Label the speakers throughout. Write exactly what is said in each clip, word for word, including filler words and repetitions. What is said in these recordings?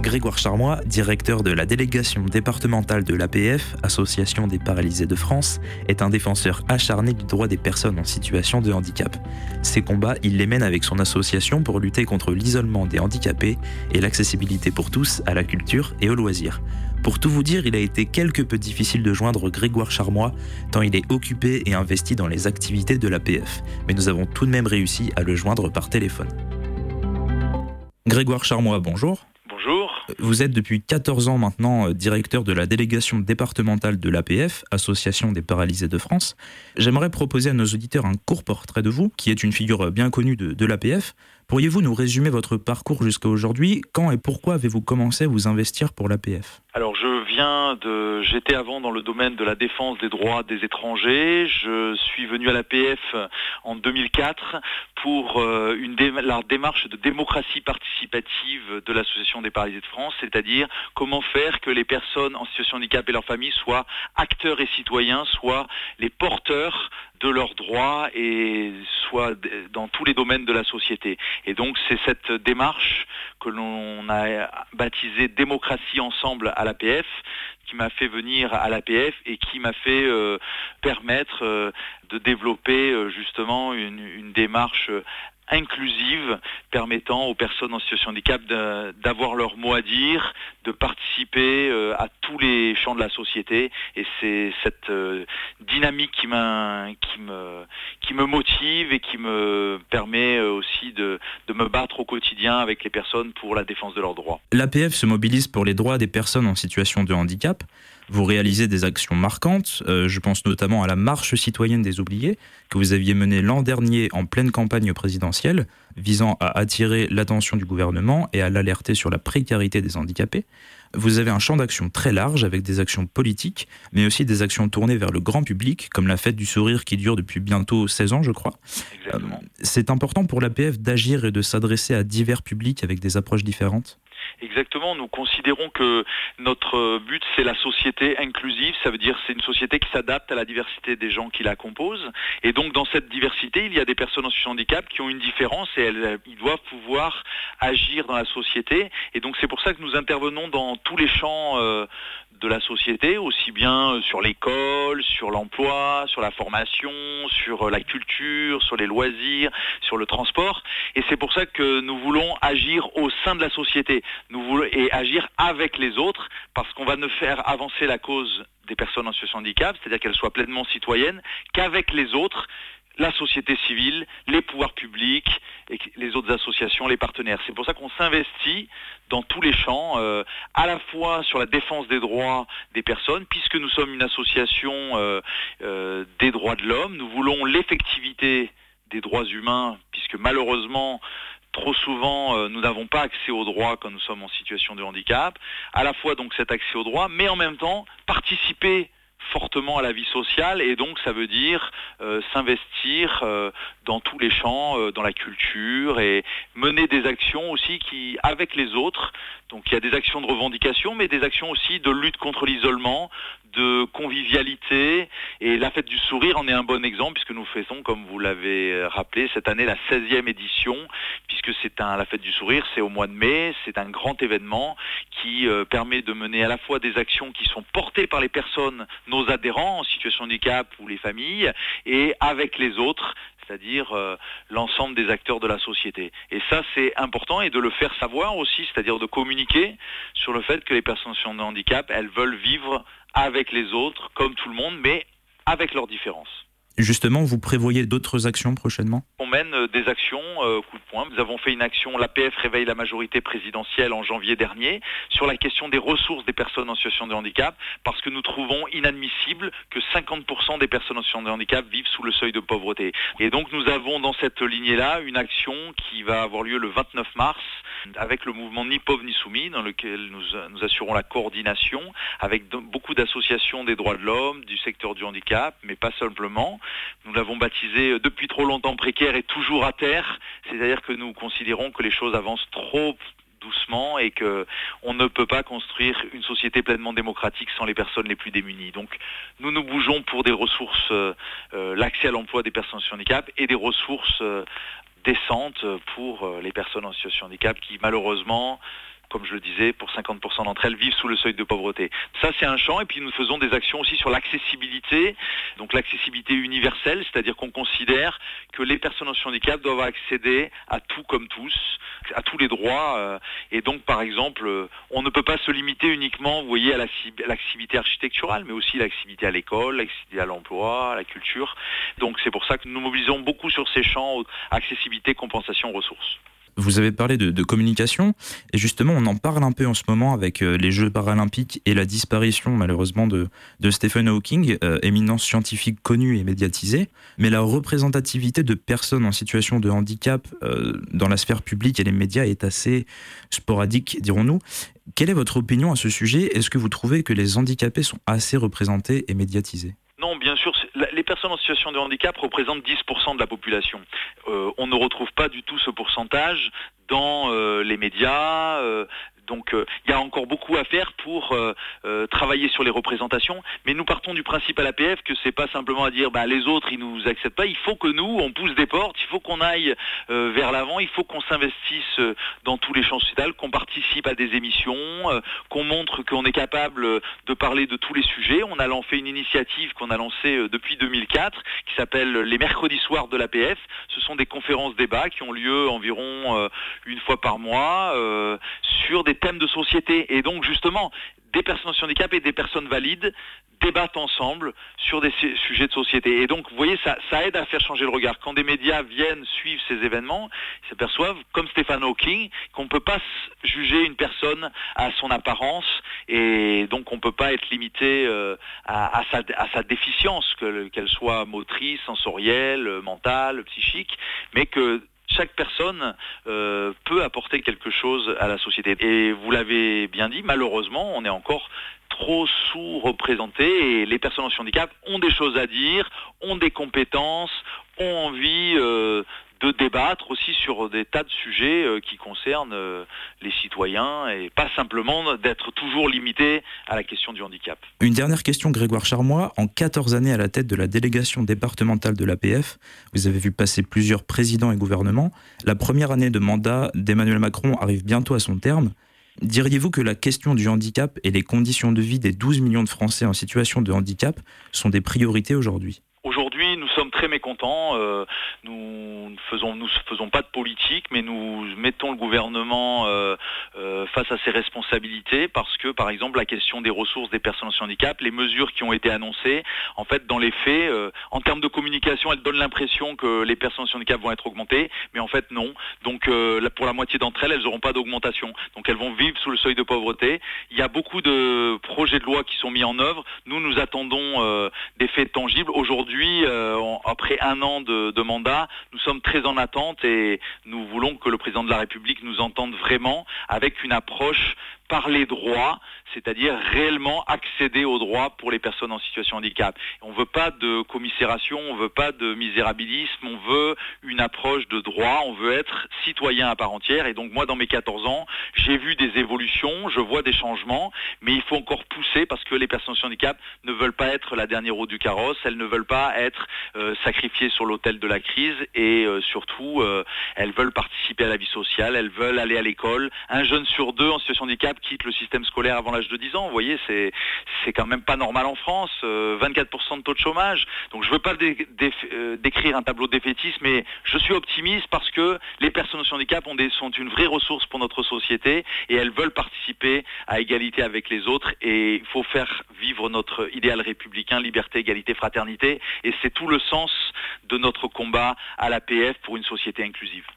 Speaker 1: Grégoire Charmois, directeur de la délégation départementale de l'A P F, Association des paralysés de France, est un défenseur acharné du droit des personnes en situation de handicap. Ces combats, il les mène avec son association pour lutter contre l'isolement des handicapés et l'accessibilité pour tous à la culture et aux loisirs. Pour tout vous dire, il a été quelque peu difficile de joindre Grégoire Charmois, tant il est occupé et investi dans les activités de l'A P F. Mais nous avons tout de même réussi à le joindre par téléphone. Grégoire Charmois, bonjour.
Speaker 2: Bonjour.
Speaker 1: Vous êtes depuis quatorze ans maintenant directeur de la délégation départementale de l'A P F, Association des paralysés de France. J'aimerais proposer à nos auditeurs un court portrait de vous, qui est une figure bien connue de, de l'A P F. Pourriez-vous nous résumer votre parcours jusqu'à aujourd'hui ? Quand et pourquoi avez-vous commencé à vous investir pour l'A P F ?
Speaker 2: Alors je viens de... J'étais avant dans le domaine de la défense des droits des étrangers. Je suis venu à l'A P F en deux mille quatre pour euh, une dé... la démarche de démocratie participative de l'Association des paralysés de France, c'est-à-dire comment faire que les personnes en situation de handicap et leurs familles soient acteurs et citoyens, soient les porteurs de leurs droits et soit dans tous les domaines de la société. Et donc c'est cette démarche que l'on a baptisée Démocratie ensemble à l'A P F qui m'a fait venir à l'A P F et qui m'a fait euh, permettre euh, de développer euh, justement une, une démarche euh, inclusive permettant aux personnes en situation de handicap de, d'avoir leur mot à dire, de participer euh, à tous les champs de la société. Et c'est cette euh, dynamique qui, m'a, qui, me, qui me motive et qui me permet euh, aussi de, de me battre au quotidien avec les personnes pour la défense de leurs droits.
Speaker 1: L'A P F se mobilise pour les droits des personnes en situation de handicap. Vous réalisez des actions marquantes, euh, je pense notamment à la marche citoyenne des oubliés, que vous aviez menée l'an dernier en pleine campagne présidentielle, visant à attirer l'attention du gouvernement et à l'alerter sur la précarité des handicapés. Vous avez un champ d'action très large avec des actions politiques, mais aussi des actions tournées vers le grand public, comme la Fête du Sourire qui dure depuis bientôt seize ans, je crois.
Speaker 2: Exactement.
Speaker 1: Euh, c'est important pour l'A P F d'agir et de s'adresser à divers publics avec des approches différentes.
Speaker 2: Exactement, nous considérons que notre but c'est la société inclusive, ça veut dire c'est une société qui s'adapte à la diversité des gens qui la composent et donc dans cette diversité il y a des personnes en situation de handicap qui ont une différence et elles, ils doivent pouvoir agir dans la société et donc c'est pour ça que nous intervenons dans tous les champs euh, de la société, aussi bien sur l'école, sur l'emploi, sur la formation, sur la culture, sur les loisirs, sur le transport. Et c'est pour ça que nous voulons agir au sein de la société nous voulons, et agir avec les autres, parce qu'on va ne faire avancer la cause des personnes en situation de handicap, c'est-à-dire qu'elles soient pleinement citoyennes, qu'avec les autres, la société civile, les pouvoirs publics et les autres associations, les partenaires. C'est pour ça qu'on s'investit dans tous les champs, euh, à la fois sur la défense des droits des personnes, puisque nous sommes une association euh, euh, des droits de l'homme. Nous voulons l'effectivité des droits humains, puisque malheureusement, trop souvent, euh, nous n'avons pas accès aux droits quand nous sommes en situation de handicap. À la fois donc cet accès aux droits, mais en même temps participer fortement à la vie sociale et donc ça veut dire euh, s'investir euh, dans tous les champs, euh, dans la culture et mener des actions aussi qui avec les autres. Donc il y a des actions de revendication mais des actions aussi de lutte contre l'isolement, de convivialité et la Fête du Sourire en est un bon exemple puisque nous faisons, comme vous l'avez rappelé, cette année la seizième édition puisque c'est un, la Fête du Sourire, c'est au mois de mai, c'est un grand événement qui euh, permet de mener à la fois des actions qui sont portées par les personnes, nos adhérents en situation de handicap ou les familles et avec les autres, c'est-à-dire euh, l'ensemble des acteurs de la société. Et ça, c'est important et de le faire savoir aussi, c'est-à-dire de communiquer sur le fait que les personnes en situation de handicap, elles veulent vivre avec les autres, comme tout le monde, mais avec leurs différences.
Speaker 1: Justement, vous prévoyez d'autres actions prochainement ?
Speaker 2: On mène euh, des actions euh, coup de poing. Nous avons fait une action, l'A P F réveille la majorité présidentielle en janvier dernier, sur la question des ressources des personnes en situation de handicap, parce que nous trouvons inadmissible que cinquante pour cent des personnes en situation de handicap vivent sous le seuil de pauvreté. Et donc nous avons dans cette lignée-là une action qui va avoir lieu le vingt-neuf mars, avec le mouvement Ni pauvre ni soumis, dans lequel nous, nous assurons la coordination, avec beaucoup d'associations des droits de l'homme, du secteur du handicap, mais pas simplement. Nous l'avons baptisé depuis trop longtemps précaire et toujours à terre, c'est-à-dire que nous considérons que les choses avancent trop doucement et qu'on ne peut pas construire une société pleinement démocratique sans les personnes les plus démunies. Donc nous nous bougeons pour des ressources, euh, l'accès à l'emploi des personnes en situation de handicap et des ressources euh, décentes pour euh, les personnes en situation de handicap qui malheureusement comme je le disais, pour cinquante pour cent d'entre elles, vivent sous le seuil de pauvreté. Ça, c'est un champ. Et puis, nous faisons des actions aussi sur l'accessibilité, donc l'accessibilité universelle, c'est-à-dire qu'on considère que les personnes en situation de handicap doivent accéder à tout comme tous, à tous les droits. Et donc, par exemple, on ne peut pas se limiter uniquement, vous voyez, à l'accessibilité architecturale, mais aussi l'accessibilité à l'école, l'accessibilité à l'emploi, à la culture. Donc, c'est pour ça que nous mobilisons beaucoup sur ces champs, accessibilité, compensation, ressources.
Speaker 1: Vous avez parlé de, de communication, et justement on en parle un peu en ce moment avec euh, les Jeux paralympiques et la disparition malheureusement de, de Stephen Hawking, euh, éminence scientifique connue et médiatisée, mais la représentativité de personnes en situation de handicap euh, dans la sphère publique et les médias est assez sporadique, dirons-nous. Quelle est votre opinion à ce sujet ? Est-ce que vous trouvez que les handicapés sont assez représentés et médiatisés ?
Speaker 2: Non, bien sûr, les personnes en situation de handicap représentent dix pour cent de la population. Euh, on ne retrouve pas du tout ce pourcentage dans euh, les médias. Euh, donc il euh, y a encore beaucoup à faire pour euh, euh, travailler sur les représentations, mais nous partons du principe à l'A P F que c'est pas simplement à dire bah, les autres ils nous acceptent pas, il faut que nous on pousse des portes, il faut qu'on aille euh, vers l'avant, il faut qu'on s'investisse euh, dans tous les champs sociétals, qu'on participe à des émissions, euh, qu'on montre qu'on est capable de parler de tous les sujets. On a lancé une initiative qu'on a lancée euh, depuis deux mille quatre qui s'appelle les mercredis soirs de l'A P F. Ce sont des conférences débats qui ont lieu environ euh, une fois par mois euh, sur des thèmes de société. Et donc justement, des personnes en handicap et des personnes valides débattent ensemble sur des sujets de société. Et donc, vous voyez, ça, ça aide à faire changer le regard. Quand des médias viennent suivre ces événements, ils s'aperçoivent, comme Stephen Hawking, qu'on ne peut pas juger une personne à son apparence, et donc on ne peut pas être limité euh, à, à, sa, à sa déficience, que, qu'elle soit motrice, sensorielle, mentale, psychique, mais que chaque personne euh, peut apporter quelque chose à la société. Et vous l'avez bien dit, malheureusement, on est encore trop sous-représentés et les personnes en handicap ont des choses à dire, ont des compétences, ont envie euh, de débattre aussi sur des tas de sujets euh, qui concernent euh, les citoyens et pas simplement d'être toujours limité à la question du handicap.
Speaker 1: Une dernière question, Grégoire Charmois. En quatorze années à la tête de la délégation départementale de l'A P F, vous avez vu passer plusieurs présidents et gouvernements. La première année de mandat d'Emmanuel Macron arrive bientôt à son terme. Diriez-vous que la question du handicap et les conditions de vie des douze millions de Français en situation de handicap sont des priorités aujourd'hui ?
Speaker 2: Aujourd'hui, nous sommes très mécontents. Euh, nous ne faisons, nous faisons pas de politique, mais nous mettons le gouvernement euh, euh, face à ses responsabilités parce que, par exemple, la question des ressources des personnes en handicap, les mesures qui ont été annoncées, en fait, dans les faits, euh, en termes de communication, elles donnent l'impression que les personnes en handicap vont être augmentées, mais en fait, non. Donc, euh, pour la moitié d'entre elles, elles n'auront pas d'augmentation. Donc, elles vont vivre sous le seuil de pauvreté. Il y a beaucoup de projets de loi qui sont mis en œuvre. Nous, nous attendons euh, des faits tangibles. Aujourd'hui, Euh, après un an de, de mandat, nous sommes très en attente et nous voulons que le président de la République nous entende vraiment avec une approche par les droits, c'est-à-dire réellement accéder aux droits pour les personnes en situation de handicap. On ne veut pas de commisération, on ne veut pas de misérabilisme, on veut une approche de droit, on veut être citoyen à part entière. Et donc moi, dans mes quatorze ans, j'ai vu des évolutions, je vois des changements, mais il faut encore pousser parce que les personnes en situation de handicap ne veulent pas être la dernière roue du carrosse, elles ne veulent pas être euh, sacrifiées sur l'autel de la crise et euh, surtout, euh, elles veulent participer à la vie sociale, elles veulent aller à l'école. Un jeune sur deux en situation de handicap quitte le système scolaire avant l'âge de dix ans. Vous voyez, c'est, c'est quand même pas normal en France. Euh, vingt-quatre pour cent de taux de chômage. Donc je veux pas dé, dé, euh, décrire un tableau défaitiste, mais je suis optimiste parce que les personnes en handicap ont des, sont une vraie ressource pour notre société et elles veulent participer à égalité avec les autres et il faut faire vivre notre idéal républicain, liberté, égalité, fraternité et c'est tout le sens de notre combat à l'A P F pour une société inclusive.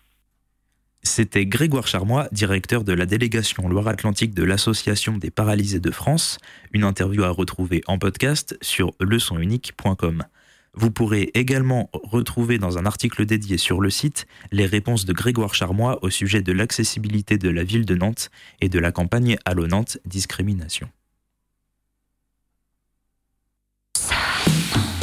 Speaker 1: C'était Grégoire Charmois, directeur de la délégation Loire-Atlantique de l'Association des paralysés de France. Une interview à retrouver en podcast sur leçon unique point com. Vous pourrez également retrouver dans un article dédié sur le site les réponses de Grégoire Charmois au sujet de l'accessibilité de la ville de Nantes et de la campagne Allo Nantes Discrimination.